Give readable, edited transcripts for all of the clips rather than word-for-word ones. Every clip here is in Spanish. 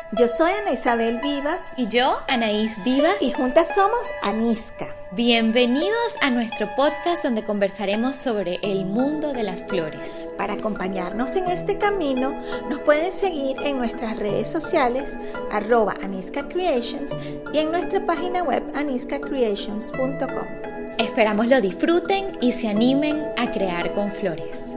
Yo soy Ana Isabel Vivas. Y yo, Anaís Vivas. Y juntas somos Anisca. Bienvenidos a nuestro podcast donde conversaremos sobre el mundo de las flores. Para acompañarnos en este camino, nos pueden seguir en nuestras redes sociales, @AniscaCreations, y en nuestra página web aniscacreations.com. Esperamos lo disfruten y se animen a crear con flores.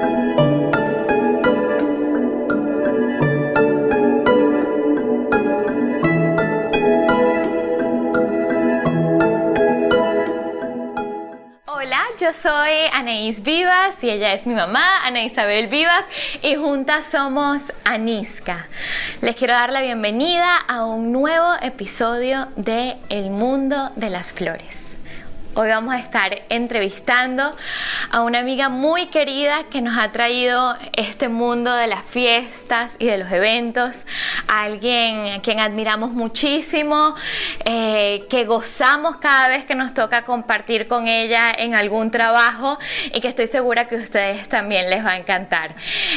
Yo soy Anaís Vivas y ella es mi mamá, Ana Isabel Vivas, y juntas somos Anisca. Les quiero dar la bienvenida a un nuevo episodio de El Mundo de las Flores. Hoy vamos a estar entrevistando a una amiga muy querida que nos ha traído este mundo de las fiestas y de los eventos, a alguien a quien admiramos muchísimo, que gozamos cada vez que nos toca compartir con ella en algún trabajo y que estoy segura que a ustedes también les va a encantar.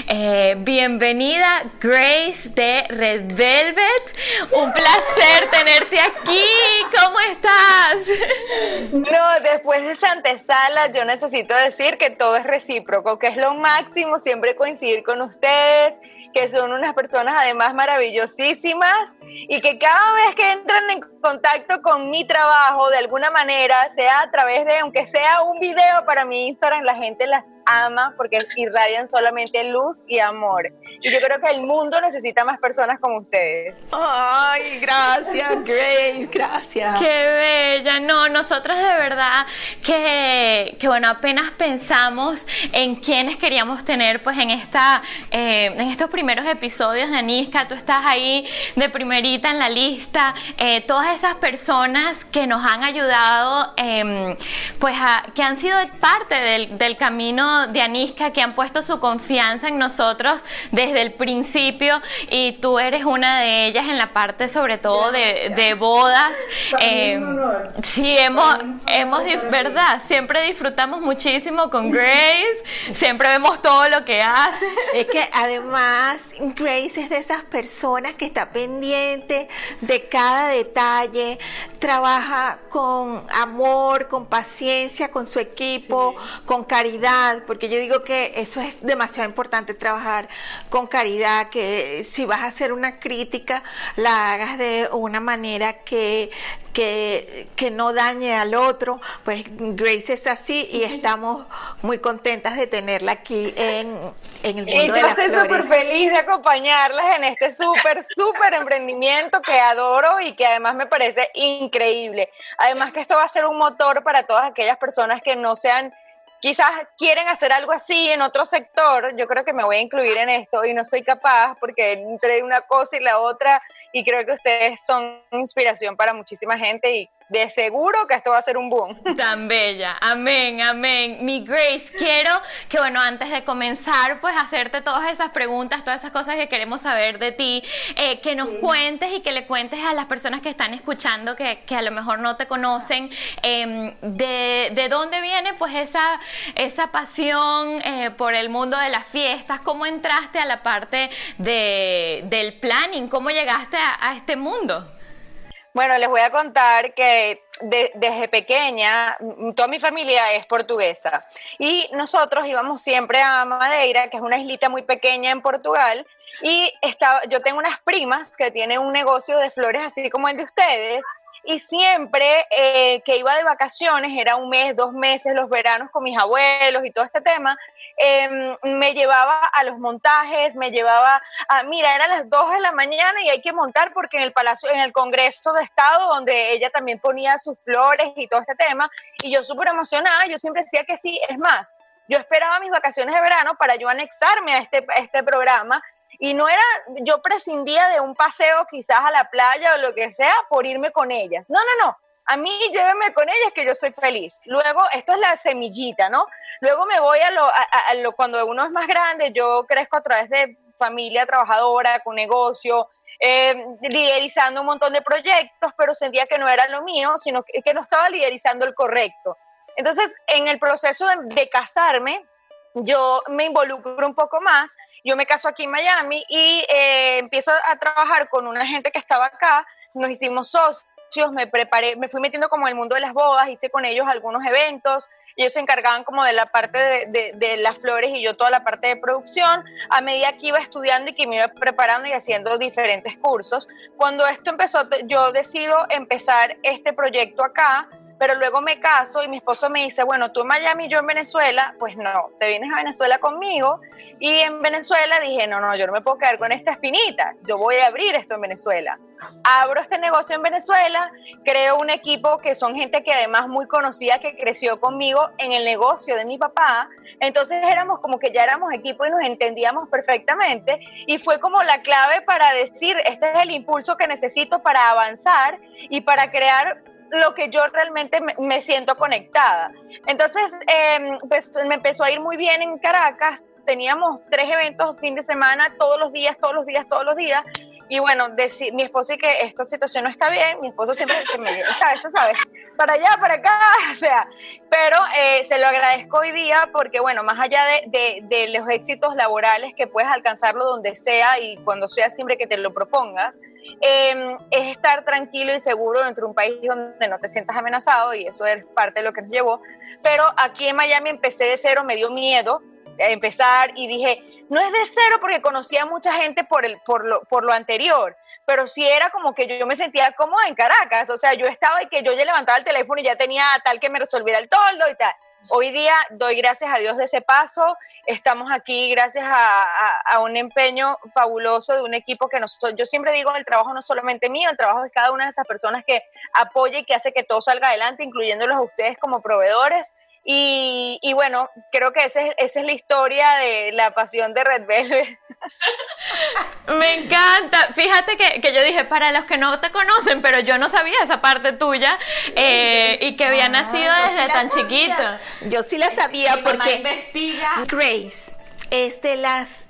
Bienvenida, Grace de Red Velvet. Un placer tenerte aquí. ¿Cómo estás? No, después de esa antesala yo necesito decir que todo es recíproco, que es lo máximo siempre coincidir con ustedes, que son unas personas además maravillosísimas y que cada vez que entran en contacto con mi trabajo de alguna manera, sea a través de, aunque sea un video para mi Instagram, la gente las ama porque irradian solamente luz y amor. Y yo creo que el mundo necesita más personas como ustedes. Ay, gracias, Grace, gracias. Qué bella. No, nosotros de verdad que bueno, apenas pensamos en quiénes queríamos tener pues en estos primeros episodios de Anisca. Tú estás ahí de primerita en la lista, todas esas personas que nos han ayudado que han sido parte del camino de Anisca, que han puesto su confianza en nosotros desde el principio, y tú eres una de ellas en la parte sobre todo de bodas. Sí, ¿verdad? Siempre disfrutamos muchísimo con Grace, siempre vemos todo lo que hace. Es que además Grace es de esas personas que está pendiente de cada detalle, trabaja con amor, con paciencia, con su equipo, sí, con caridad, porque yo digo que eso es demasiado importante, trabajar con caridad, que si vas a hacer una crítica, la hagas de una manera que no dañe al otro. Pues Grace es así y estamos muy contentas de tenerla aquí en el mundo de las flores. Yo estoy súper feliz de acompañarlas en este súper emprendimiento que adoro y que además me parece increíble. Además que esto va a ser un motor para todas aquellas personas que no sean, quizás quieren hacer algo así en otro sector. Yo creo que me voy a incluir en esto y no soy capaz porque entre una cosa y la otra, y creo que ustedes son inspiración para muchísima gente y de seguro que esto va a ser un boom. Tan bella, amén, amén. Mi Grace, quiero que, bueno, antes de comenzar, pues hacerte todas esas preguntas, todas esas cosas que queremos saber de ti, que nos cuentes y que le cuentes a las personas que están escuchando, que a lo mejor no te conocen, de dónde viene pues esa pasión por el mundo de las fiestas. ¿Cómo entraste a la parte del planning? ¿Cómo llegaste a este mundo? Bueno, les voy a contar que desde pequeña, toda mi familia es portuguesa y nosotros íbamos siempre a Madeira, que es una islita muy pequeña en Portugal, y yo tengo unas primas que tienen un negocio de flores así como el de ustedes, y siempre que iba de vacaciones, era un mes, 2 meses, los veranos con mis abuelos y todo este tema, me llevaba a los montajes, mira, eran las 2 de la mañana y hay que montar porque en el Congreso de Estado, donde ella también ponía sus flores y todo este tema, y yo súper emocionada, yo siempre decía que sí. Es más, yo esperaba mis vacaciones de verano para yo anexarme a este programa, y yo prescindía de un paseo quizás a la playa o lo que sea por irme con ellas. No, a mí llévenme con ellas que yo soy feliz. Luego, esto es la semillita, ¿no? Luego me voy cuando uno es más grande, yo crezco a través de familia trabajadora, con negocio, liderizando un montón de proyectos, pero sentía que no era lo mío, sino que no estaba liderizando el correcto. Entonces, en el proceso de casarme, yo me involucro un poco más. Yo me caso aquí en Miami y empiezo a trabajar con una gente que estaba acá, nos hicimos socios, me preparé, me fui metiendo como en el mundo de las bodas, hice con ellos algunos eventos, ellos se encargaban como de la parte de las flores y yo toda la parte de producción, a medida que iba estudiando y que me iba preparando y haciendo diferentes cursos. Cuando esto empezó, yo decido empezar este proyecto acá, pero luego me caso y mi esposo me dice, bueno, tú en Miami y yo en Venezuela, pues no, te vienes a Venezuela conmigo. Y en Venezuela dije, no, yo no me puedo quedar con esta espinita, yo voy a abrir esto en Venezuela. Abro este negocio en Venezuela, creo un equipo que son gente que además muy conocida, que creció conmigo en el negocio de mi papá. Entonces éramos como que ya éramos equipo y nos entendíamos perfectamente. Y fue como la clave para decir, este es el impulso que necesito para avanzar y para crear lo que yo realmente me siento conectada. Entonces pues, me empezó a ir muy bien en Caracas, teníamos 3 eventos fin de semana, todos los días, y bueno, mi esposo y que esta situación no está bien, mi esposo siempre que me dice, ¿sabes? Para allá, para acá, o sea, pero se lo agradezco hoy día porque, bueno, más allá de los éxitos laborales que puedes alcanzarlo donde sea y cuando sea siempre que te lo propongas, es estar tranquilo y seguro dentro de un país donde no te sientas amenazado, y eso es parte de lo que nos llevó. Pero aquí en Miami empecé de cero, me dio miedo empezar y dije, no es de cero porque conocía a mucha gente por lo anterior, pero sí era como que yo me sentía cómoda en Caracas, o sea, yo estaba y que yo ya levantaba el teléfono y ya tenía a tal que me resolviera el toldo y tal. Hoy día doy gracias a Dios de ese paso, estamos aquí gracias a un empeño fabuloso de un equipo que yo siempre digo, el trabajo no es solamente mío, el trabajo es cada una de esas personas que apoya y que hace que todo salga adelante, incluyéndolos a ustedes como proveedores. Y bueno, creo que esa es la historia de la pasión de Red Velvet. Me encanta. Fíjate que yo dije, para los que no te conocen, pero yo no sabía esa parte tuya y que había nacido desde tan chiquito. Yo sí la sabía porque investiga. Grace es de las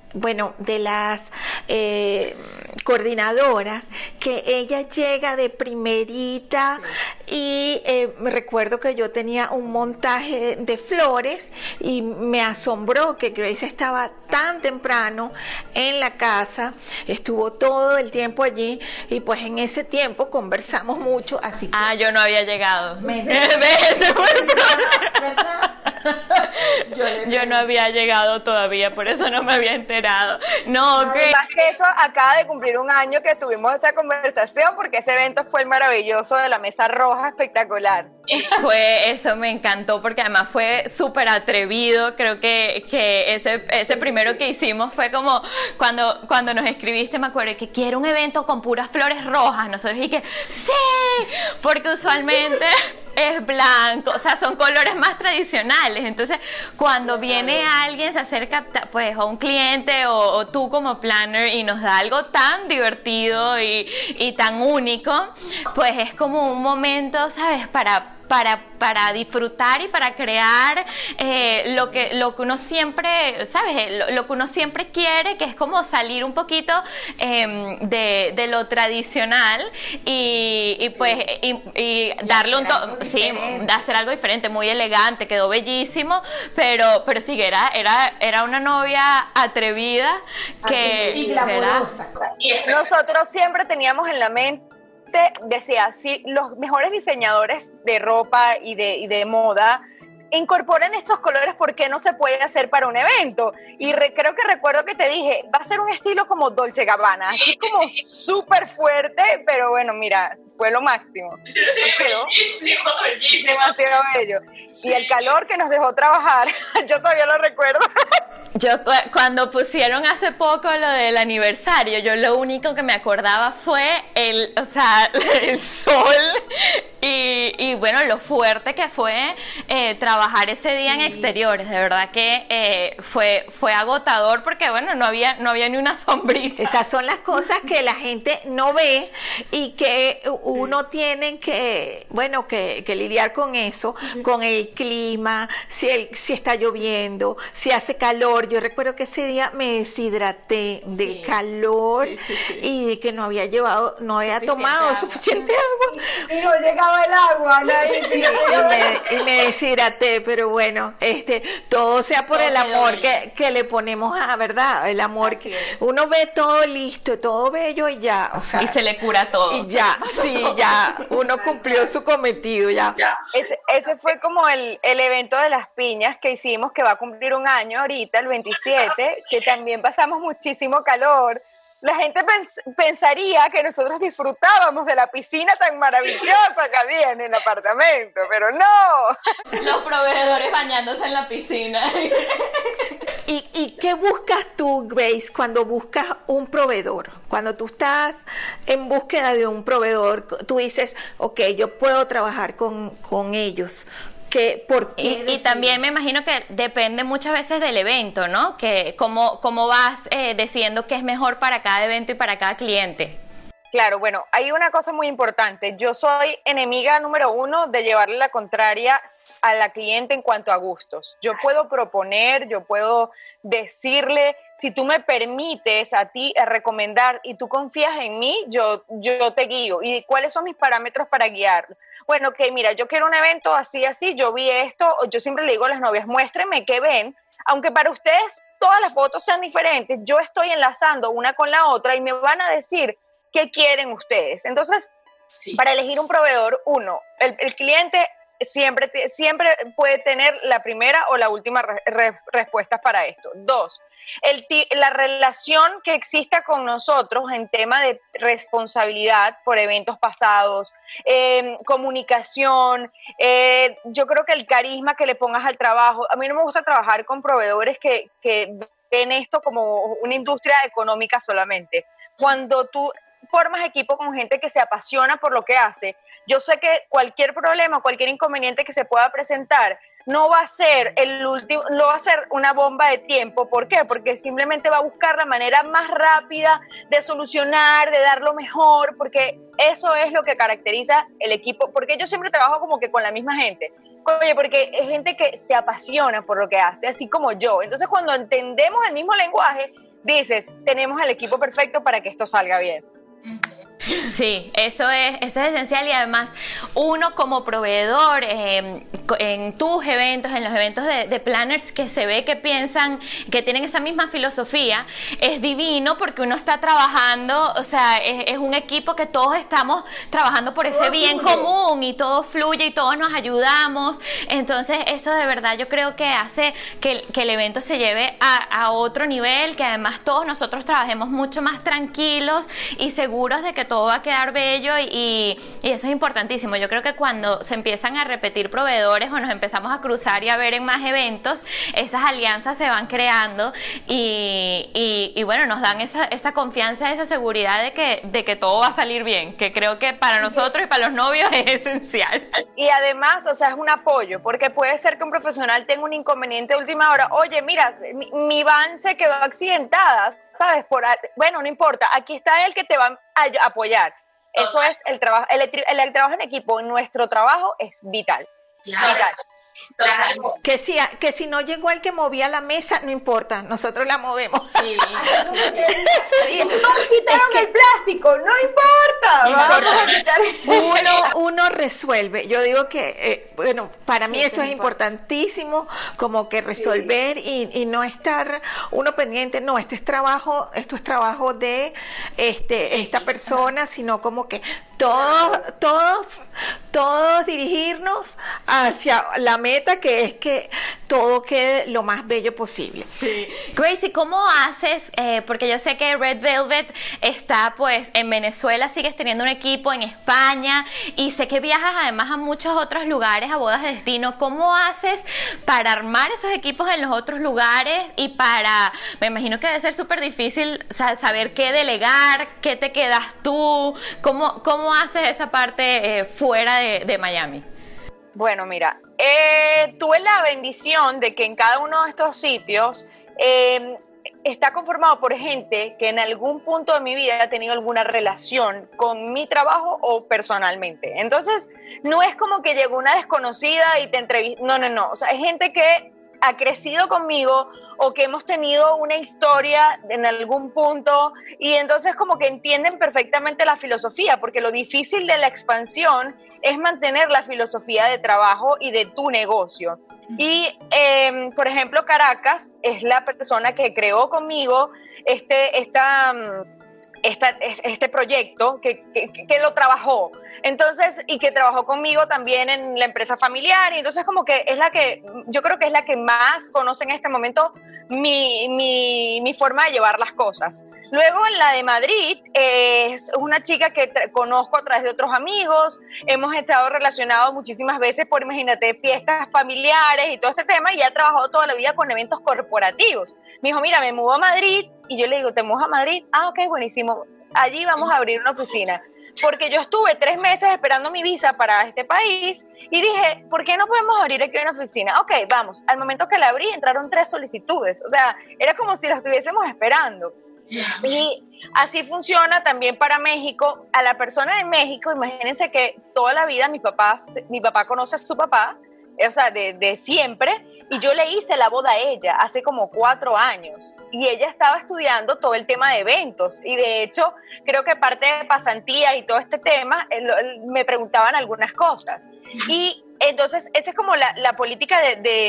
coordinadoras, que ella llega de primerita y me recuerdo que yo tenía un montaje de flores y me asombró que Grace estaba tan temprano en la casa, estuvo todo el tiempo allí y pues en ese tiempo conversamos mucho, así que... yo no había llegado. Yo no había llegado todavía, por eso no me había enterado. No, más que eso, acaba de cumplir un año que tuvimos esa conversación, porque ese evento fue el maravilloso de la mesa roja, espectacular. Eso me encantó, porque además fue súper atrevido. Creo que ese primero que hicimos fue como cuando nos escribiste, me acuerdo que quiero un evento con puras flores rojas. Nosotros y que ¡sí! Porque usualmente es blanco, o sea, son colores más tradicionales. Entonces, cuando viene alguien, se acerca pues a un cliente o tú como planner y nos da algo tan divertido y tan único, pues es como un momento, ¿sabes? Para disfrutar y para crear lo que uno siempre, ¿sabes? Lo que uno siempre quiere, que es como salir un poquito de lo tradicional y darle un toque, sí, hacer algo diferente, muy elegante, quedó bellísimo, pero sí, era una novia atrevida y glamurosa. Nosotros siempre teníamos en la mente, decía, si los mejores diseñadores de ropa y de moda incorporan estos colores, ¿por qué no se puede hacer para un evento? Y creo que recuerdo que te dije, va a ser un estilo como Dolce Gabbana, así como súper fuerte, pero bueno, mira, fue lo máximo. Quedó demasiado bello. Y el calor que nos dejó trabajar, yo todavía lo recuerdo. Yo cuando pusieron hace poco lo del aniversario, yo lo único que me acordaba fue el sol y bueno, lo fuerte que fue trabajar ese día en exteriores. De verdad que fue agotador porque bueno, no había ni una sombrita. Esas son las cosas que la gente no ve y que uno tiene que, bueno, que lidiar con eso, con el clima, si está lloviendo, si hace calor. Yo recuerdo que ese día me deshidraté del calor y que no había tomado suficiente agua. Y no llegaba el agua, y me deshidraté, pero bueno, todo sea por el amor que le ponemos a, ¿verdad? El amor que uno ve todo listo, todo bello y ya, o sea, y se le cura todo. Y ya, ya, uno cumplió su cometido, ya. Ese fue como el evento de las piñas que hicimos, que va a cumplir un año ahorita, el 27, que también pasamos muchísimo calor. La gente pensaría que nosotros disfrutábamos de la piscina tan maravillosa que había en el apartamento, pero no. Los proveedores bañándose en la piscina. ¿Y qué buscas tú, Grace, cuando buscas un proveedor? Cuando tú estás en búsqueda de un proveedor, tú dices, ok, yo puedo trabajar con ellos. ¿Por qué y también me imagino que depende muchas veces del evento, ¿no? Que cómo vas decidiendo qué es mejor para cada evento y para cada cliente. Claro, bueno, hay una cosa muy importante. Yo soy enemiga número 1 de llevarle la contraria a la cliente en cuanto a gustos. Yo puedo proponer, yo puedo decirle, si tú me permites a ti recomendar y tú confías en mí, yo te guío. ¿Y cuáles son mis parámetros para guiarlo? Bueno, que mira, yo quiero un evento así, yo vi esto, yo siempre le digo a las novias, muéstrenme qué ven, aunque para ustedes todas las fotos sean diferentes, yo estoy enlazando una con la otra y me van a decir qué quieren ustedes. Entonces, para elegir un proveedor, el cliente siempre puede tener la primera o la última respuesta para esto. 2, la relación que exista con nosotros en tema de responsabilidad por eventos pasados, comunicación, yo creo que el carisma que le pongas al trabajo. A mí no me gusta trabajar con proveedores que ven esto como una industria económica solamente. Cuando tú formas equipo con gente que se apasiona por lo que hace, yo sé que cualquier problema, cualquier inconveniente que se pueda presentar no va a ser no va a ser una bomba de tiempo. ¿Por qué? Porque simplemente va a buscar la manera más rápida de solucionar, de dar lo mejor, porque eso es lo que caracteriza el equipo, porque yo siempre trabajo como que con la misma gente. Oye, porque es gente que se apasiona por lo que hace, así como yo. Entonces, cuando entendemos el mismo lenguaje, dices, tenemos el equipo perfecto para que esto salga bien. Sí, eso es esencial. Y además uno como proveedor en tus eventos, en los eventos de planners, que se ve que piensan, que tienen esa misma filosofía, es divino, porque uno está trabajando, o sea, es un equipo que todos estamos trabajando por ese bien común y todo fluye y todos nos ayudamos. Entonces eso de verdad yo creo que hace que el evento se lleve a otro nivel, que además todos nosotros trabajemos mucho más tranquilos y seguros de que todo va a quedar bello, y eso es importantísimo. Yo creo que cuando se empiezan a repetir proveedores o nos empezamos a cruzar y a ver en más eventos, esas alianzas se van creando y bueno, nos dan esa confianza, esa seguridad de que todo va a salir bien, que creo que para nosotros y para los novios es esencial. Y además, o sea, es un apoyo, porque puede ser que un profesional tenga un inconveniente de última hora. Oye, mira, mi van se quedó accidentada, ¿sabes? Bueno, no importa, aquí está el que te va a apoyar. Eso es el trabajo, el trabajo en equipo. Nuestro trabajo es vital. Claro. Vital. Claro. Que si no llegó el que movía la mesa, no importa, nosotros la movemos. Sí. No quitaron el plástico, no importa. Vamos a quitar. Uno resuelve. Yo digo que, bueno, para mí eso es importantísimo, como que resolver y no estar uno pendiente, no, esto es trabajo de esta persona, sino como que todos dirigirnos hacia la meta, que es que todo quede lo más bello posible. Sí. Gracie, ¿cómo haces? Porque yo sé que Red Velvet está pues en Venezuela, sigues teniendo un equipo en España y sé que viajas además a muchos otros lugares, a bodas de destino. ¿Cómo haces para armar esos equipos en los otros lugares y me imagino que debe ser súper difícil saber qué delegar, qué te quedas tú? ¿Cómo haces esa parte fuera de Miami? Bueno, mira, tuve la bendición de que en cada uno de estos sitios está conformado por gente que en algún punto de mi vida ha tenido alguna relación con mi trabajo o personalmente. Entonces, no es como que llegó una desconocida y te entrevistó. No. O sea, es gente que ha crecido conmigo o que hemos tenido una historia en algún punto y entonces como que entienden perfectamente la filosofía, porque lo difícil de la expansión es mantener la filosofía de trabajo y de tu negocio. Y, por ejemplo, Caracas es la persona que creó conmigo este proyecto que lo trabajó, entonces, y que trabajó conmigo también en la empresa familiar, y entonces como que es la que, yo creo que es la que más conoce en este momento mi forma de llevar las cosas. Luego en la de Madrid es una chica que conozco a través de otros amigos, hemos estado relacionados muchísimas veces por, imagínate, fiestas familiares y todo este tema, y ha trabajado toda la vida con eventos corporativos. Me dijo, mira, me mudo a Madrid, y yo le digo, ¿te mudas a Madrid? Ah, ok, buenísimo, allí vamos a abrir una oficina. Porque yo estuve 3 meses esperando mi visa para este país y dije, ¿por qué no podemos abrir aquí una oficina? Ok, vamos. Al momento que la abrí entraron 3 solicitudes, o sea, era como si la estuviésemos esperando. Y así funciona también para México. A la persona de México, imagínense que toda la vida mi papá conoce a su papá, o sea, de siempre, y yo le hice la boda a ella hace como 4 años, y ella estaba estudiando todo el tema de eventos, y de hecho, creo que parte de pasantía y todo este tema, me preguntaban algunas cosas, y entonces, esa es como la política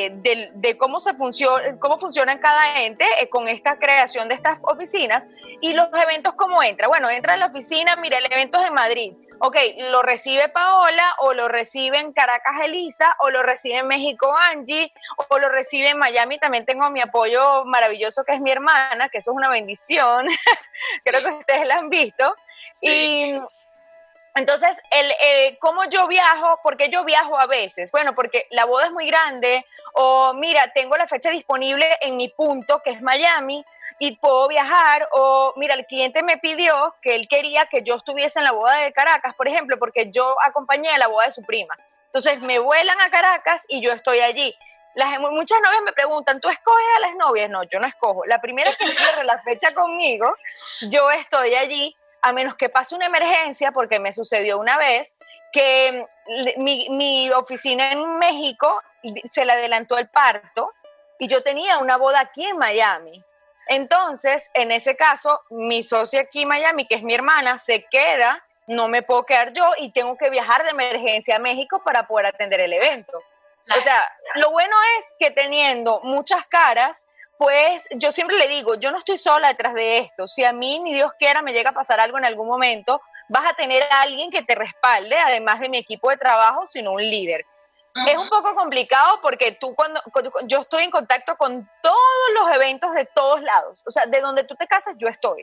de cómo funciona en cada ente con esta creación de estas oficinas, y los eventos, ¿cómo entra? Bueno, entra en la oficina, mira, el evento es en Madrid. Ok, lo recibe Paola, o lo recibe en Caracas Elisa, o lo recibe en México Angie, o lo recibe en Miami. También tengo mi apoyo maravilloso, que es mi hermana, que eso es una bendición. Creo que ustedes la han visto. Y entonces, ¿cómo yo viajo? ¿Por qué yo viajo a veces? Bueno, porque la boda es muy grande, o mira, tengo la fecha disponible en mi punto, que es Miami, y puedo viajar, o mira, el cliente me pidió que él quería que yo estuviese en la boda de Caracas, por ejemplo, porque yo acompañé a la boda de su prima. Entonces me vuelan a Caracas y yo estoy allí. Muchas novias me preguntan, ¿tú escoges a las novias? No, yo no escojo. La primera que cierre la fecha conmigo, yo estoy allí, a menos que pase una emergencia, porque me sucedió una vez que mi oficina en México se le adelantó el parto y yo tenía una boda aquí en Miami. Entonces, en ese caso, mi socia aquí en Miami, que es mi hermana, se queda, no me puedo quedar yo y tengo que viajar de emergencia a México para poder atender el evento. O sea, lo bueno es que teniendo muchas caras, pues yo siempre le digo, yo no estoy sola detrás de esto. Si a mí, ni Dios quiera, me llega a pasar algo en algún momento, vas a tener a alguien que te respalde, además de mi equipo de trabajo, sino un líder. Es un poco complicado porque cuando yo estoy en contacto con todos los eventos de todos lados, o sea, de donde tú te casas, yo estoy.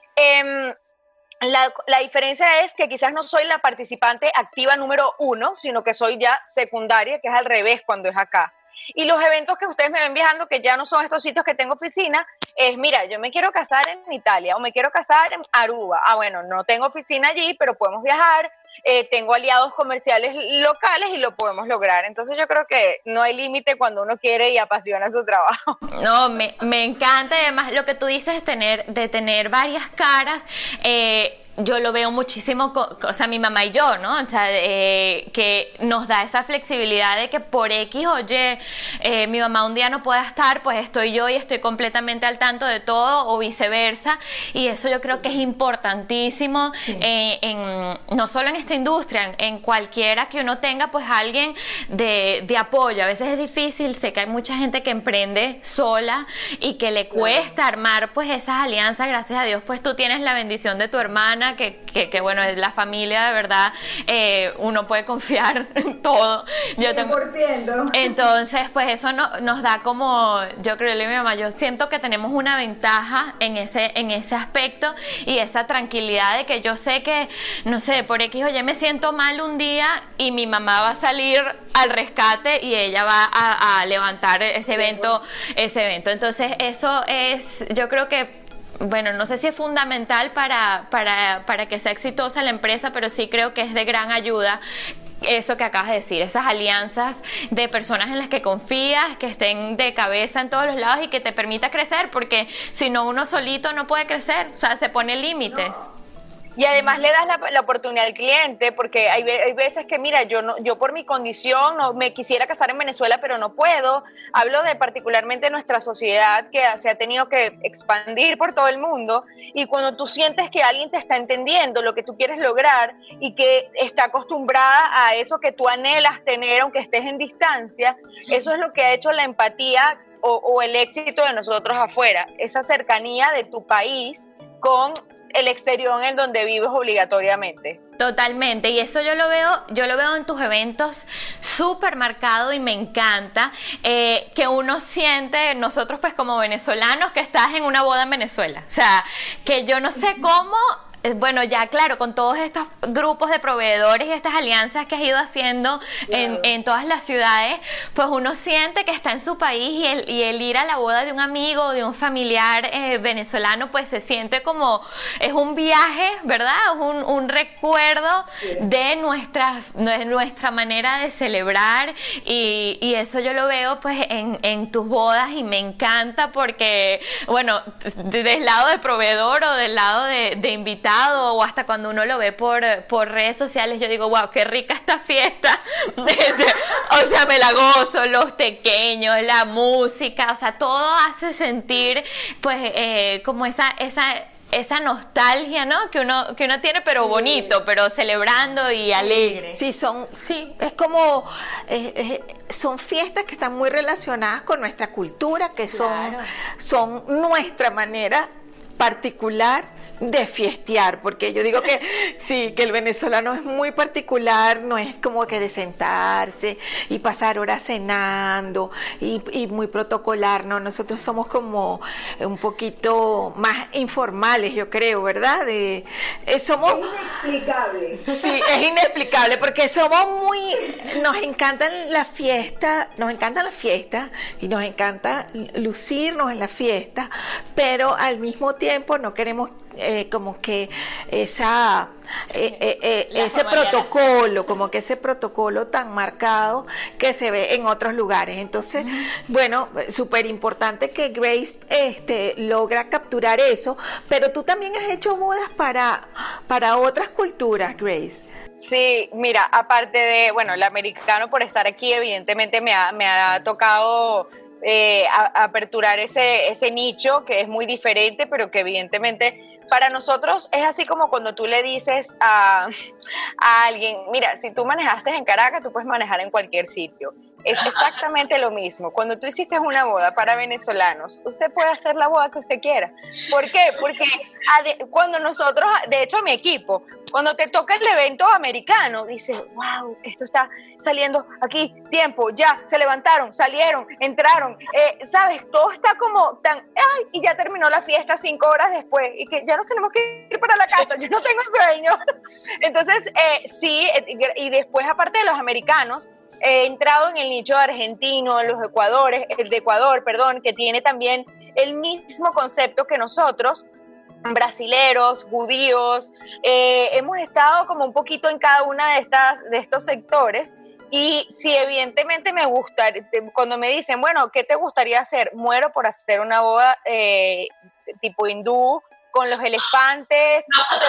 La diferencia es que quizás no soy la participante activa número 1, sino que soy ya secundaria, que es al revés cuando es acá. Y los eventos que ustedes me ven viajando, que ya no son estos sitios que tengo oficina, es, mira, yo me quiero casar en Italia o me quiero casar en Aruba. Ah, bueno, no tengo oficina allí, pero podemos viajar, tengo aliados comerciales locales y lo podemos lograr. Entonces yo creo que no hay límite cuando uno quiere y apasiona su trabajo. No, me encanta además lo que tú dices, de tener varias caras. Yo lo veo muchísimo, o sea, mi mamá y yo, ¿no? O sea, que nos da esa flexibilidad de que por X o Y mi mamá un día no pueda estar, pues estoy yo y estoy completamente al tanto de todo, o viceversa, y eso yo creo que es importantísimo, sí. No solo en esta industria, en cualquiera que uno tenga, pues alguien de apoyo. A veces es difícil, sé que hay mucha gente que emprende sola y que le cuesta armar pues esas alianzas. Gracias a Dios, pues tú tienes la bendición de tu hermana, que bueno, es la familia, de verdad, uno puede confiar en todo. Yo tengo, 100%. Entonces, pues eso nos da como, yo creo que mi mamá, yo siento que tenemos una ventaja en ese aspecto, y esa tranquilidad de que yo sé que, no sé, por X o Y me siento mal un día y mi mamá va a salir al rescate y ella va a levantar ese evento. Entonces, eso es, yo creo que, bueno, no sé si es fundamental para que sea exitosa la empresa, pero sí creo que es de gran ayuda eso que acabas de decir, esas alianzas de personas en las que confías, que estén de cabeza en todos los lados y que te permita crecer, porque si no, uno solito no puede crecer, o sea, se pone límites. No. Y además le das la oportunidad al cliente, porque hay veces que, mira, yo por mi condición no me quisiera casar en Venezuela, pero no puedo. Hablo de particularmente nuestra sociedad que se ha tenido que expandir por todo el mundo, y cuando tú sientes que alguien te está entendiendo lo que tú quieres lograr y que está acostumbrada a eso que tú anhelas tener aunque estés en distancia, eso es lo que ha hecho la empatía o el éxito de nosotros afuera, esa cercanía de tu país con el exterior en donde vives obligatoriamente. Totalmente, y eso yo lo veo en tus eventos súper marcado, y me encanta que uno siente, nosotros pues como venezolanos, que estás en una boda en Venezuela. O sea, que yo no sé cómo. Bueno, ya claro, con todos estos grupos de proveedores y estas alianzas que has ido haciendo en todas las ciudades, pues uno siente que está en su país, y el ir a la boda de un amigo o de un familiar venezolano, pues se siente como, es un viaje, ¿verdad? Es un recuerdo de nuestra manera de celebrar, y eso yo lo veo pues en tus bodas, y me encanta porque, bueno, del lado de proveedor o del lado de invitado, o hasta cuando uno lo ve por redes sociales, yo digo, wow, qué rica esta fiesta. O sea, me la gozo, los pequeños, la música, o sea, todo hace sentir pues como esa nostalgia, ¿no? Que uno tiene, pero bonito, pero celebrando y alegre. Sí, es como son fiestas que están muy relacionadas con nuestra cultura, que son nuestra manera particular de fiestear, porque yo digo que sí, que el venezolano es muy particular, no es como que de sentarse y pasar horas cenando y muy protocolar, no, nosotros somos como un poquito más informales, yo creo, ¿verdad? Somos inexplicable. Sí, es inexplicable, porque nos encantan las fiestas y nos encanta lucirnos en la fiesta, pero al mismo tiempo no queremos como que ese protocolo, como que ese protocolo tan marcado que se ve en otros lugares. Entonces, bueno, súper importante que Grace logra capturar eso, pero tú también has hecho bodas para otras culturas, Grace. Sí, mira, aparte de, bueno, el americano, por estar aquí, evidentemente me ha tocado aperturar ese nicho que es muy diferente, pero que evidentemente para nosotros es así como cuando tú le dices a alguien, mira, si tú manejaste en Caracas, tú puedes manejar en cualquier sitio. Es exactamente lo mismo. Cuando tú hiciste una boda para venezolanos, usted puede hacer la boda que usted quiera. ¿Por qué? Porque cuando nosotros, de hecho mi equipo, cuando te toca el evento americano, dices, wow, esto está saliendo aquí, tiempo, ya, se levantaron, salieron, entraron, ¿sabes? Todo está como tan, ay, y ya terminó la fiesta 5 horas después, y que ya nos tenemos que ir para la casa, yo no tengo sueño. Entonces, sí, y después, aparte de los americanos, he entrado en el nicho argentino, el de Ecuador, que tiene también el mismo concepto que nosotros, brasileros, judíos, hemos estado como un poquito en cada una de estos sectores. Y sí, evidentemente me gusta, cuando me dicen, bueno, ¿qué te gustaría hacer? Muero por hacer una boda tipo hindú, con los elefantes,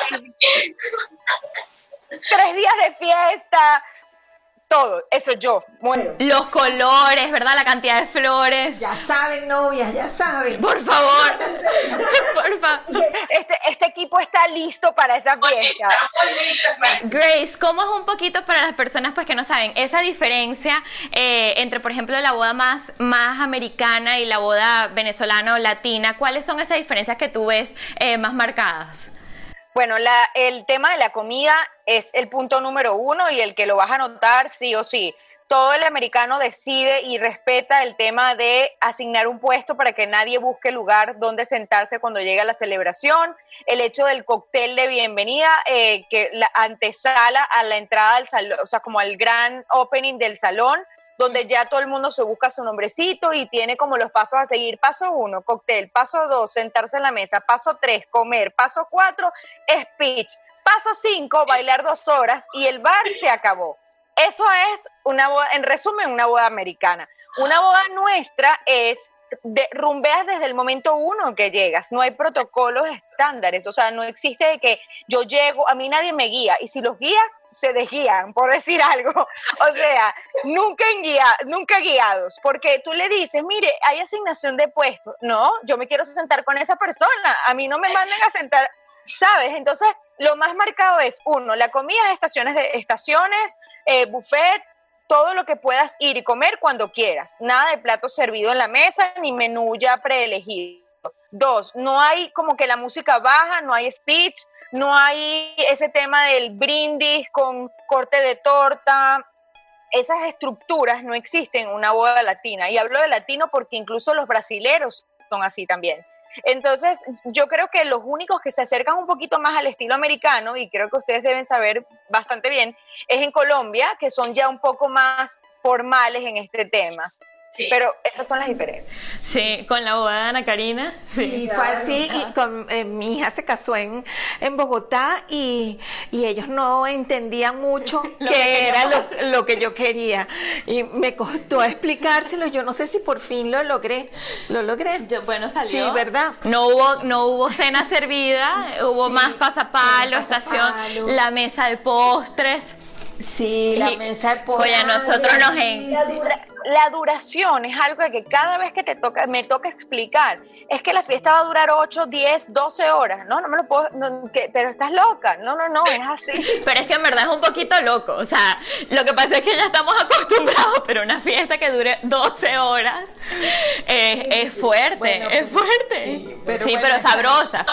3 días de fiesta, todo, eso yo, muero. Los colores, ¿verdad? La cantidad de flores. Ya saben, novias, ya saben. Por favor, por favor. Este equipo está listo para esa fiesta. Grace, ¿cómo es un poquito para las personas pues que no saben esa diferencia entre, por ejemplo, la boda más americana y la boda venezolana o latina? ¿Cuáles son esas diferencias que tú ves más marcadas? Bueno, el tema de la comida es el punto número 1 y el que lo vas a notar sí o sí. Todo el americano decide y respeta el tema de asignar un puesto para que nadie busque lugar donde sentarse cuando llega la celebración. El hecho del cóctel de bienvenida, que la antesala a la entrada del salón, o sea, como al gran opening del salón, donde ya todo el mundo se busca su nombrecito y tiene como los pasos a seguir. Paso 1, cóctel. Paso 2, sentarse en la mesa. Paso 3, comer. Paso 4, speech. Paso 5, bailar 2 horas y el bar se acabó. eso es una boda, en resumen, una boda americana. Una boda nuestra es rumbeas desde el momento uno que llegas, no hay protocolos estándares, o sea, no existe de que yo llego, a mí nadie me guía, y si los guías, se desguían, por decir algo, o sea, nunca guiados, porque tú le dices, mire, hay asignación de puestos, no, yo me quiero sentar con esa persona, a mí no me manden a sentar, ¿sabes? Entonces, lo más marcado es, uno, la comida, estaciones, buffet, todo lo que puedas ir y comer cuando quieras. Nada de plato servido en la mesa, ni menú ya preelegido. 2, no hay como que la música baja, no hay speech, no hay ese tema del brindis con corte de torta. Esas estructuras no existen en una boda latina. Y hablo de latino porque incluso los brasileros son así también. Entonces, yo creo que los únicos que se acercan un poquito más al estilo americano, y creo que ustedes deben saber bastante bien, es en Colombia, que son ya un poco más formales en este tema. Sí. Pero esas son las diferencias. Sí, con la boda de Ana Karina. Sí, fue así. Y mi hija se casó en Bogotá y ellos no entendían mucho qué era lo que yo quería. Y me costó explicárselo. Yo no sé si por fin lo logré. Bueno, salió. Sí, ¿verdad? No hubo cena servida, hubo más pasapalo, estación, la mesa de postres. Sí, la mesa de postres. Oye, nosotros la duración es algo que cada vez que me toca explicar, es que la fiesta va a durar 8, 10, 12 horas. No me lo puedo, pero estás loca. No, es así. Pero es que en verdad es un poquito loco. O sea, lo que pasa es que ya estamos acostumbrados, pero una fiesta que dure 12 horas es fuerte, bueno, es fuerte. Sí, pero sabrosa.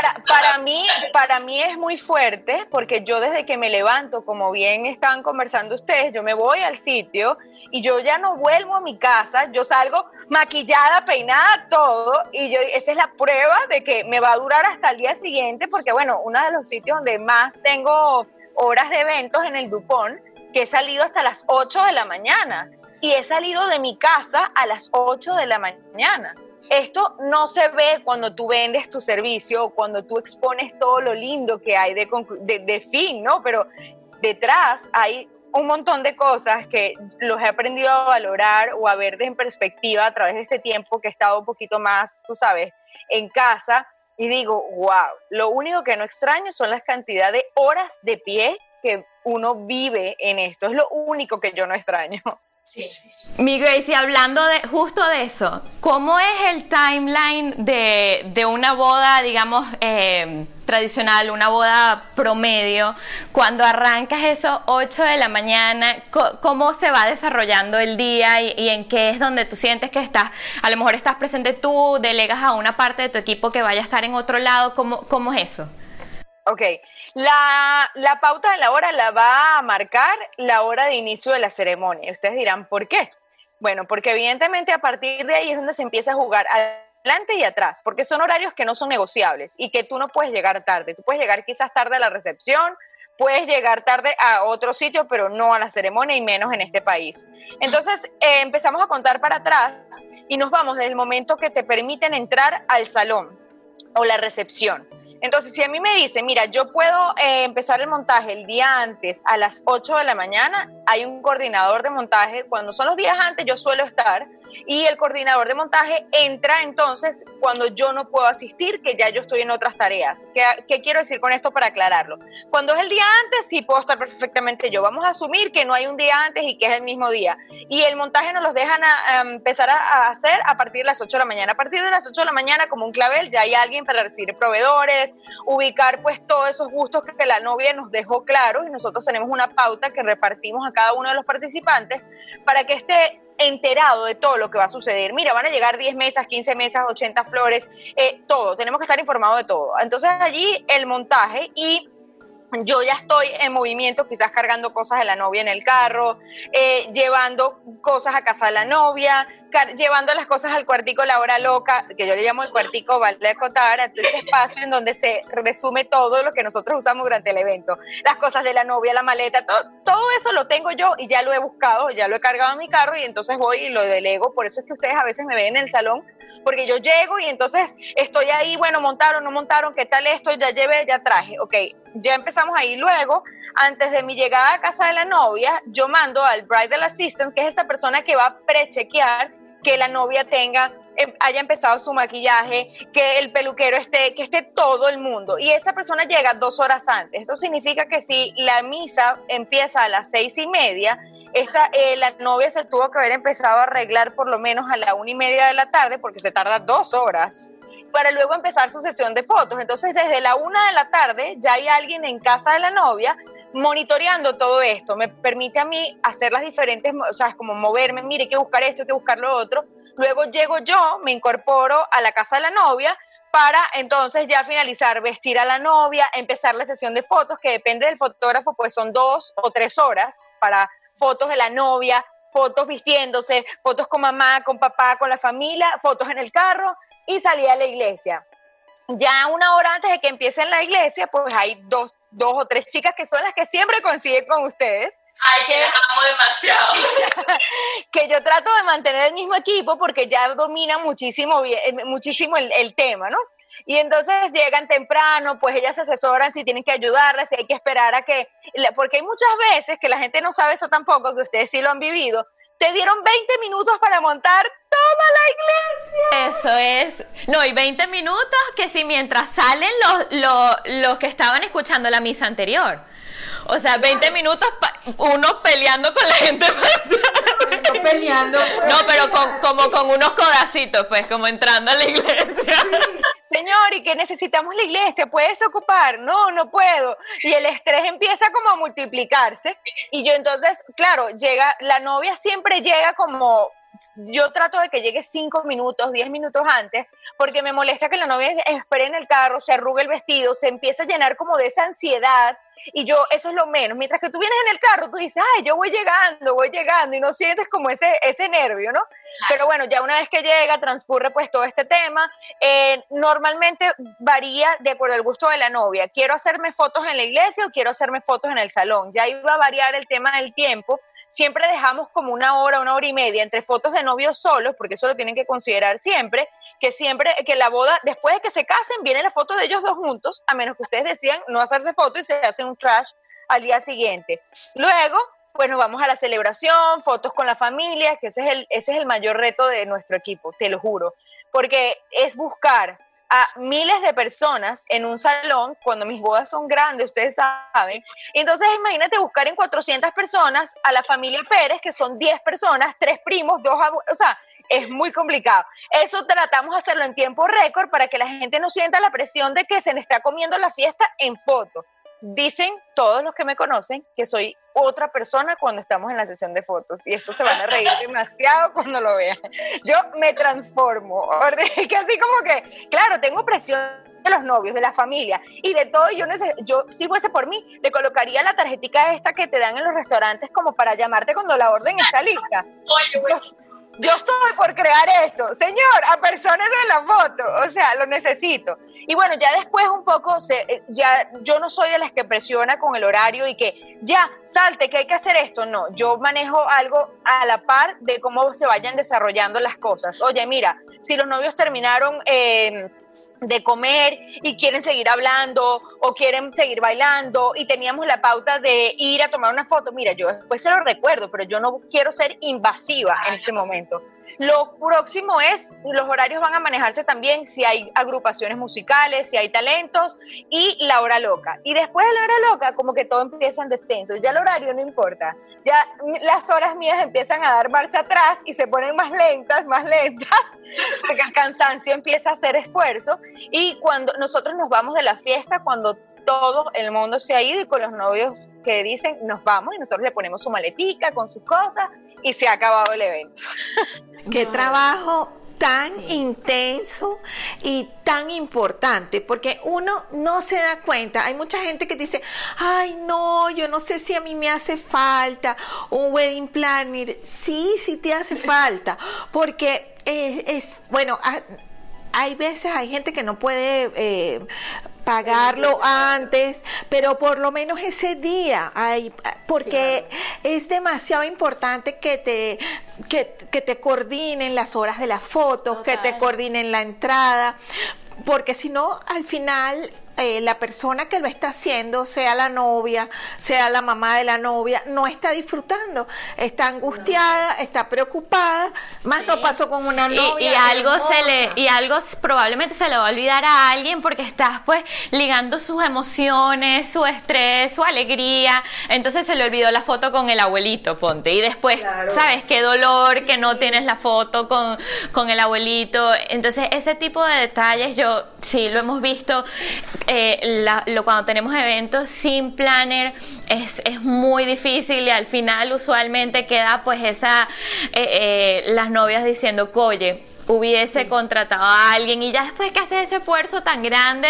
Para mí es muy fuerte, porque yo desde que me levanto, como bien estaban conversando ustedes, yo me voy al sitio y yo ya no vuelvo a mi casa, yo salgo maquillada, peinada, todo, y esa es la prueba de que me va a durar hasta el día siguiente, porque bueno, uno de los sitios donde más tengo horas de eventos en el Dupont, que he salido hasta las 8 de la mañana, y he salido de mi casa a las 8 de la mañana. Esto no se ve cuando tú vendes tu servicio, cuando tú expones todo lo lindo que hay de fin, ¿no? Pero detrás hay un montón de cosas que los he aprendido a valorar o a ver en perspectiva a través de este tiempo que he estado un poquito más, tú sabes, en casa, y digo, wow, lo único que no extraño son las cantidades de horas de pie que uno vive en esto, es lo único que yo no extraño. Sí. Mi Gracie, hablando justo de eso, ¿cómo es el timeline de una boda, digamos, tradicional, una boda promedio, cuando arrancas esos 8 de la mañana, cómo se va desarrollando el día y en qué es donde tú sientes que a lo mejor estás presente tú, delegas a una parte de tu equipo que vaya a estar en otro lado, ¿cómo es eso? Ok, la pauta de la hora la va a marcar la hora de inicio de la ceremonia. Ustedes dirán, ¿por qué? Bueno, porque evidentemente a partir de ahí es donde se empieza a jugar adelante y atrás, porque son horarios que no son negociables y que tú no puedes llegar tarde. Tú puedes llegar quizás tarde a la recepción, puedes llegar tarde a otro sitio, pero no a la ceremonia y menos en este país. Entonces empezamos a contar para atrás y nos vamos desde el momento que te permiten entrar al salón o la recepción. Entonces, si a mí me dicen, mira, yo puedo empezar el montaje el día antes a las 8 de la mañana, hay un coordinador de montaje, cuando son los días antes yo suelo estar, y el coordinador de montaje entra entonces cuando yo no puedo asistir, que ya yo estoy en otras tareas. ¿Qué quiero decir con esto para aclararlo? Cuando es el día antes, sí puedo estar perfectamente yo. Vamos a asumir que no hay un día antes y que es el mismo día. Y el montaje nos los dejan empezar a hacer a partir de las 8 de la mañana. A partir de las 8 de la mañana, como un clavel, ya hay alguien para recibir proveedores, ubicar pues todos esos gustos que la novia nos dejó claros, y nosotros tenemos una pauta que repartimos a cada uno de los participantes para que esté enterado de todo lo que va a suceder. Mira, van a llegar 10 mesas, 15 mesas, 80 flores, todo, tenemos que estar informados de todo. Entonces allí el montaje, y yo ya estoy en movimiento, quizás cargando cosas de la novia en el carro, llevando cosas a casa de la novia, llevando las cosas al cuartico La Hora Loca, que yo le llamo el cuartico vale acotar, ese espacio en donde se resume todo lo que nosotros usamos durante el evento. Las cosas de la novia, la maleta, todo eso lo tengo yo y ya lo he buscado, ya lo he cargado en mi carro, y entonces voy y lo delego. Por eso es que ustedes a veces me ven en el salón porque yo llego y entonces estoy ahí, bueno, montaron, no montaron, ¿qué tal esto? Ya llevé, ya traje, ok, ya empezamos ahí. Luego, antes de mi llegada a casa de la novia, yo mando al bridal assistant, que es esa persona que va a prechequear que la novia haya empezado su maquillaje, que el peluquero que esté todo el mundo, y esa persona llega 2 horas antes. Eso significa que si la misa empieza a las 6:30, la novia se tuvo que haber empezado a arreglar por lo menos a la 1:30 de la tarde, porque se tarda 2 horas, para luego empezar su sesión de fotos. Entonces, desde la 1 de la tarde ya hay alguien en casa de la novia monitoreando todo esto. Me permite a mí hacer las diferentes, o sea, como moverme, mire, hay que buscar esto, hay que buscar lo otro. Luego llego yo, me incorporo a la casa de la novia para entonces ya finalizar, vestir a la novia, empezar la sesión de fotos, que depende del fotógrafo, pues son 2 o 3 horas para fotos de la novia, fotos vistiéndose, fotos con mamá, con papá, con la familia, fotos en el carro, y salí a la iglesia. Ya 1 hora antes de que empiece en la iglesia, pues hay dos o 3 chicas que son las que siempre coinciden con ustedes. Ay, que las amo demasiado. Que yo trato de mantener el mismo equipo porque ya dominan muchísimo el tema, ¿no? Y entonces llegan temprano, pues ellas se asesoran si tienen que ayudarlas, si hay que esperar porque hay muchas veces que la gente no sabe eso tampoco, que ustedes sí lo han vivido. Te dieron 20 minutos para montar toda la iglesia. Eso es. No, y 20 minutos que si mientras salen los que estaban escuchando la misa anterior. O sea, 20 minutos uno peleando con la gente. No peleando. No, pero como con unos codacitos, pues, como entrando a la iglesia. Señor, ¿y qué necesitamos la iglesia? ¿Puedes ocupar? No, no puedo. Y el estrés empieza como a multiplicarse. Y yo entonces, claro, la novia siempre llega como, yo trato de que llegue 5 minutos, 10 minutos antes, porque me molesta que la novia espere en el carro, se arrugue el vestido, se empieza a llenar como de esa ansiedad. Y yo, eso es lo menos. Mientras que tú vienes en el carro, tú dices, ay, yo voy llegando, y no sientes como ese nervio, ¿no? Pero bueno, ya una vez que llega, transcurre pues todo este tema. Normalmente varía de acuerdo al gusto de la novia. ¿Quiero hacerme fotos en la iglesia o quiero hacerme fotos en el salón? Ya iba a variar el tema del tiempo. Siempre dejamos como 1 hora, 1 hora y media entre fotos de novios solos, porque eso lo tienen que considerar siempre, que la boda, después de que se casen, viene la foto de ellos dos juntos, a menos que ustedes decidan no hacerse foto y se hacen un trash al día siguiente. Luego, pues nos vamos a la celebración, fotos con la familia, que ese es el mayor reto de nuestro equipo, te lo juro, porque es buscar a miles de personas en un salón, cuando mis bodas son grandes, ustedes saben. Entonces, imagínate buscar en 400 personas a la familia Pérez, que son 10 personas, 3 primos, 2 abuelos, o sea, es muy complicado. Eso tratamos de hacerlo en tiempo récord para que la gente no sienta la presión de que se le está comiendo la fiesta en foto. Dicen todos los que me conocen que soy otra persona cuando estamos en la sesión de fotos, y esto se van a reír demasiado cuando lo vean. Yo me transformo, que así como que, claro, tengo presión de los novios, de la familia y de todo. Yo si fuese por mí, le colocaría la tarjetica esta que te dan en los restaurantes como para llamarte cuando la orden está lista. Yo estoy por crear eso. Señor, apersónese en la foto. O sea, lo necesito. Y bueno, ya después un poco, yo no soy de las que presiona con el horario y que ya, salte, que hay que hacer esto. No, yo manejo algo a la par de cómo se vayan desarrollando las cosas. Oye, mira, si los novios terminaron de comer y quieren seguir hablando o quieren seguir bailando y teníamos la pauta de ir a tomar una foto, mira, yo después se lo recuerdo, pero yo no quiero ser invasiva en ese momento. Lo próximo es, los horarios van a manejarse también si hay agrupaciones musicales, si hay talentos, y la hora loca. Y después de la hora loca, como que todo empieza en descenso. Ya el horario no importa. Ya las horas mías empiezan a dar marcha atrás y se ponen más lentas, porque el cansancio empieza a hacer esfuerzo. Y cuando nosotros nos vamos de la fiesta, cuando todo el mundo se ha ido y con los novios que dicen nos vamos, y nosotros le ponemos su maletica con sus cosas y se ha acabado el evento. Qué trabajo tan intenso y tan importante, porque uno no se da cuenta. Hay mucha gente que dice, ay no, yo no sé si a mí me hace falta un wedding planner. Sí te hace falta, porque bueno, hay veces hay gente que no puede pagarlo antes, pero por lo menos ese día porque es demasiado importante que te que te coordinen las horas de las fotos, Total. que te coordinen la entrada, porque si no, al final la persona que lo está haciendo, sea la novia, sea la mamá de la novia, no está disfrutando, está angustiada, está preocupada, más no pasó con una novia. Y algo probablemente se le va a olvidar a alguien porque estás pues ligando sus emociones, su estrés, su alegría, entonces se le olvidó la foto con el abuelito, ponte, y después, Claro. ¿sabes? Qué dolor que no tienes la foto con el abuelito. Entonces ese tipo de detalles yo sí lo hemos visto. Cuando tenemos eventos sin planner es muy difícil y al final usualmente queda pues las novias diciendo, oye, hubiese contratado a alguien, y ya después que haces ese esfuerzo tan grande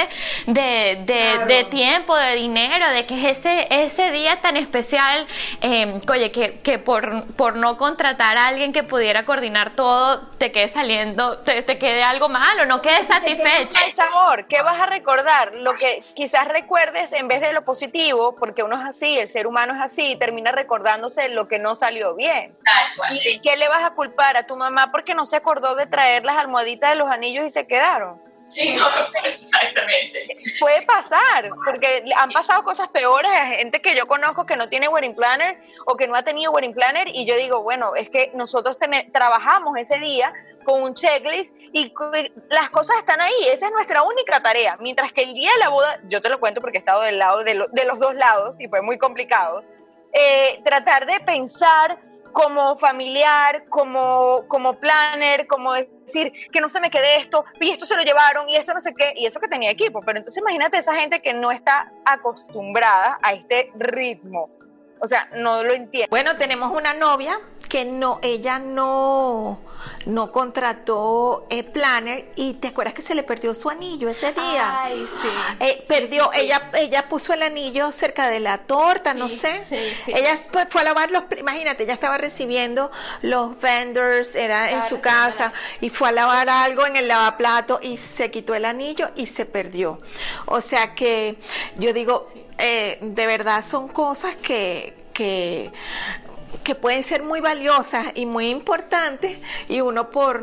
de tiempo, de dinero, de que es ese día tan especial, oye, que por no contratar a alguien que pudiera coordinar todo, te quede saliendo, te quede algo malo, no quedes satisfecho. El sabor, ¿qué vas a recordar? Lo que quizás recuerdes en vez de lo positivo, porque uno es así, el ser humano es así, termina recordándose lo que no salió bien. ¿Y qué le vas a culpar a tu mamá porque no se acordó de traer las almohaditas de los anillos y se quedaron? Sí, no, exactamente. Puede pasar, porque han pasado cosas peores a gente que yo conozco que no tiene wedding planner o que no ha tenido wedding planner, y yo digo, bueno, es que nosotros trabajamos ese día con un checklist y las cosas están ahí, esa es nuestra única tarea, mientras que el día de la boda, yo te lo cuento porque he estado del lado de los dos lados y fue muy complicado, tratar de pensar como familiar, como planner, como decir que no se me quede esto, y esto se lo llevaron, y esto no sé qué, y eso que tenía equipo. Pero entonces imagínate esa gente que no está acostumbrada a este ritmo, o sea, no lo entiende. Bueno, tenemos una novia que ella no contrató planner, y te acuerdas que se le perdió su anillo ese día. Ay, sí. Perdió, Sí. ella puso el anillo cerca de la torta, no sé. Sí. Ella pues, fue a lavar imagínate, ella estaba recibiendo los vendors, era en su casa, y fue a lavar algo en el lavaplato y se quitó el anillo y se perdió. O sea que yo digo, de verdad son cosas que pueden ser muy valiosas y muy importantes, y uno por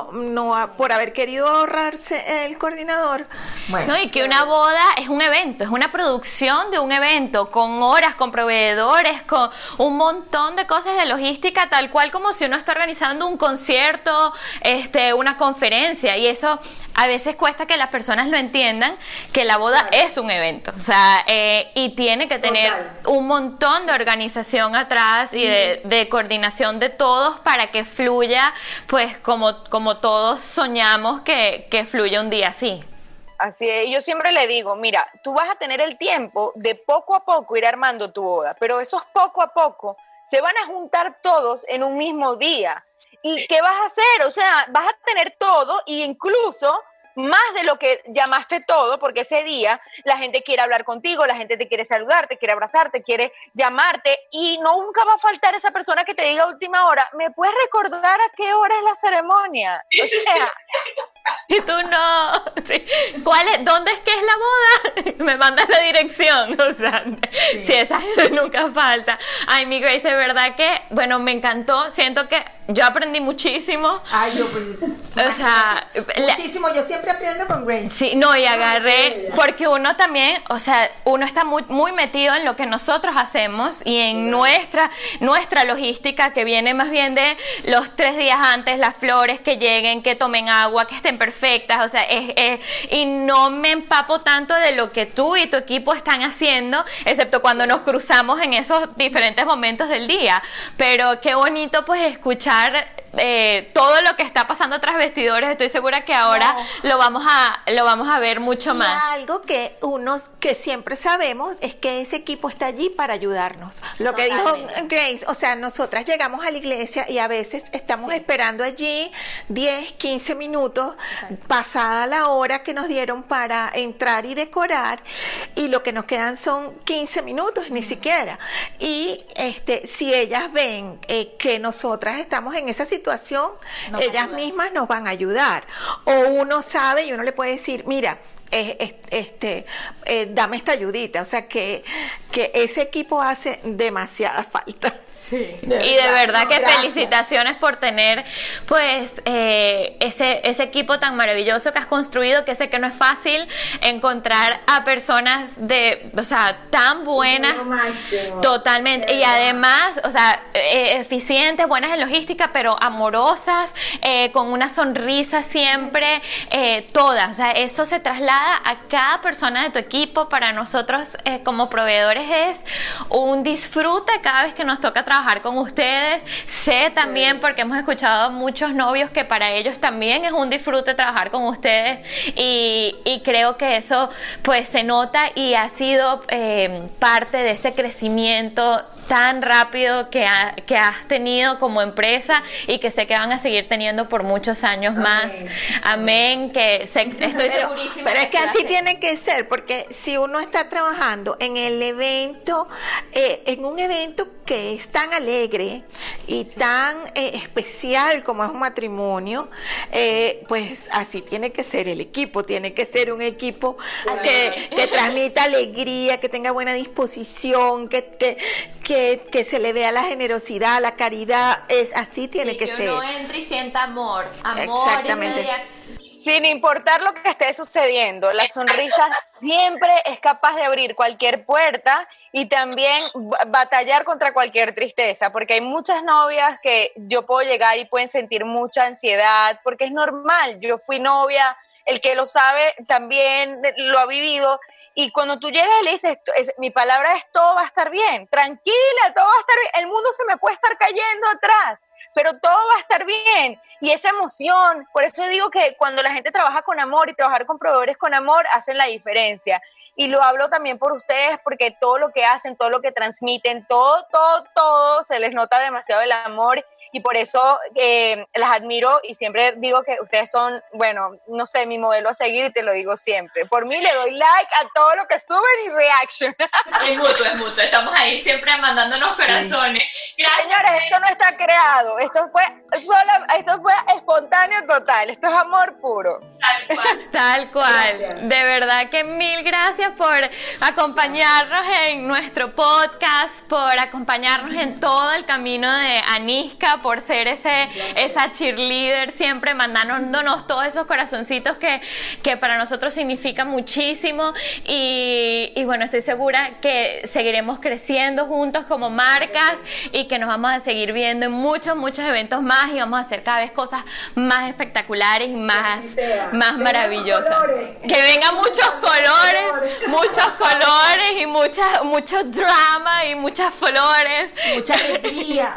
haber querido ahorrarse el coordinador, bueno. No, y que una boda es un evento, es una producción de un evento, con horas, con proveedores, con un montón de cosas de logística, tal cual como si uno está organizando un concierto, una conferencia, y eso a veces cuesta que las personas lo entiendan, que la boda es un evento, o sea, y tiene que tener un montón de organización atrás y de coordinación de todos para que fluya, pues como todos soñamos que fluya un día así. Así es, yo siempre le digo, mira, tú vas a tener el tiempo de poco a poco ir armando tu boda, pero esos poco a poco se van a juntar todos en un mismo día. ¿Y qué vas a hacer? O sea, vas a tener todo, e incluso más de lo que llamaste todo, porque ese día la gente quiere hablar contigo, la gente te quiere saludar, te quiere abrazar, te quiere llamarte, y nunca va a faltar esa persona que te diga a última hora, ¿me puedes recordar a qué hora es la ceremonia? O sea, Y tú no. Sí. ¿Dónde es que es la boda? Me mandas la dirección. O sea, sí, esa gente nunca falta. Ay, mi Grace, de verdad que, bueno, me encantó. Siento que yo aprendí muchísimo. Ay, yo O sea, muchísimo, yo siempre aprendo con Grace. sí, no, y agarré, porque uno también, o sea, uno está muy, muy metido en lo que nosotros hacemos y en nuestra logística, que viene más bien de los 3 días antes, las flores que lleguen, que tomen agua, que estén perfectas, o sea, y no me empapo tanto de lo que tú y tu equipo están haciendo, excepto cuando nos cruzamos en esos diferentes momentos del día. Pero qué bonito pues escuchar todo lo que está pasando tras bastidores. Estoy segura que ahora lo vamos a ver mucho más. Algo que que siempre sabemos es que ese equipo está allí para ayudarnos. Lo que dijo Grace, o sea, nosotras llegamos a la iglesia y a veces estamos esperando allí 10, 15 minutos pasada la hora que nos dieron para entrar y decorar, y lo que nos quedan son 15 minutos, ni siquiera. Y si ellas ven que nosotras estamos en esa situación, ellas mismas nos van a ayudar. O uno sabe y uno le puede decir, mira, dame esta ayudita, o sea que que ese equipo hace demasiada falta. Sí. Y de verdad que felicitaciones por tener pues ese equipo tan maravilloso que has construido, que sé que no es fácil encontrar a personas tan buenas, totalmente, y además, eficientes, buenas en logística, pero amorosas, con una sonrisa siempre, todas, o sea, eso se traslada a cada persona de tu equipo. Para nosotros como proveedores es un disfrute cada vez que nos toca trabajar con ustedes. Sé también, porque hemos escuchado a muchos novios, que para ellos también es un disfrute trabajar con ustedes, y creo que eso pues se nota y ha sido parte de ese crecimiento tan rápido que has tenido como empresa, y que sé que van a seguir teniendo por muchos años más. Amén, estoy segurísima. Pero es que así tiene que ser, porque si uno está trabajando en el evento, en un evento que es tan alegre y tan especial como es un matrimonio, pues así tiene que ser el equipo. Tiene que ser un equipo que transmita alegría, que tenga buena disposición, que se le vea la generosidad, la caridad. Así tiene que ser. Que uno entre y sienta amor. Exactamente. Sin importar lo que esté sucediendo, la sonrisa siempre es capaz de abrir cualquier puerta y también batallar contra cualquier tristeza, porque hay muchas novias que yo puedo llegar y pueden sentir mucha ansiedad, porque es normal. Yo fui novia, el que lo sabe también lo ha vivido, y cuando tú llegas y le dices, mi palabra es: todo va a estar bien, tranquila, todo va a estar bien, el mundo se me puede estar cayendo atrás, pero todo va a estar bien. Y esa emoción, por eso digo que cuando la gente trabaja con amor y trabajar con proveedores con amor hacen la diferencia. Y lo hablo también por ustedes, porque todo lo que hacen, todo lo que transmiten, todo se les nota demasiado el amor, y por eso las admiro, y siempre digo que ustedes son, bueno, no sé, mi modelo a seguir, y te lo digo siempre. Por mí le doy like a todo lo que suben y reaction. Es mutuo, estamos ahí siempre mandándonos corazones. Gracias. Señores, esto no está creado, esto fue espontáneo total, esto es amor puro. Tal cual. Gracias. De verdad que mil gracias por acompañarnos en nuestro podcast, por acompañarnos en todo el camino de Aniska, por ser esa cheerleader, siempre mandándonos todos esos corazoncitos que para nosotros significan muchísimo, y bueno, estoy segura que seguiremos creciendo juntos como marcas, y que nos vamos a seguir viendo en muchos eventos más, y vamos a hacer cada vez cosas más espectaculares y más maravillosas. Que vengan muchos colores y mucho drama y muchas flores, mucha alegría.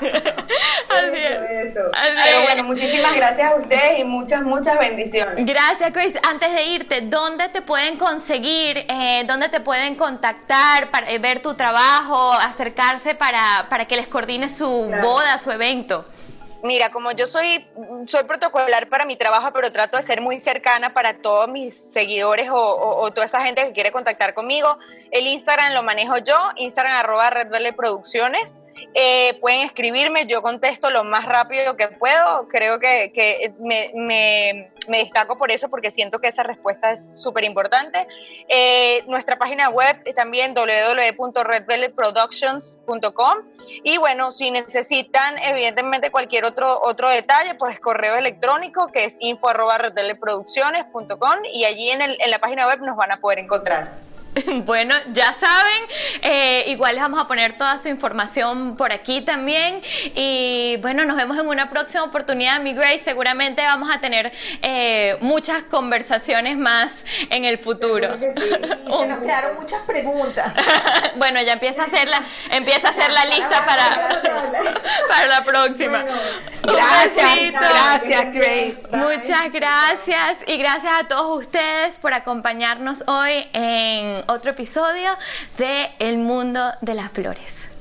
Pero bueno, muchísimas gracias a ustedes y muchas bendiciones. Gracias, Grace. Antes de irte, ¿dónde te pueden conseguir? ¿Dónde te pueden contactar para ver tu trabajo, acercarse para que les coordine su boda, su evento? Mira, como yo soy protocolar para mi trabajo, pero trato de ser muy cercana para todos mis seguidores o toda esa gente que quiere contactar conmigo, el Instagram lo manejo yo, Instagram @RedVelvetProducciones. Pueden escribirme, yo contesto lo más rápido que puedo. Creo que me destaco por eso, porque siento que esa respuesta es súper importante. Nuestra página web también, www.redvelvetproductions.com. Y bueno, si necesitan evidentemente cualquier otro detalle, pues correo electrónico, que es info@redvelvetproducciones.com, y allí en la página web nos van a poder encontrar. Bueno, ya saben, igual les vamos a poner toda su información por aquí también, y bueno, nos vemos en una próxima oportunidad, mi Grace. Seguramente vamos a tener muchas conversaciones más en el futuro. Sí, se nos quedaron muchas preguntas. Bueno, ya empieza a hacer la lista para la próxima. Bueno, gracias Grace. Bye. Muchas gracias, y gracias a todos ustedes por acompañarnos hoy en otro episodio de El Mundo de las Flores.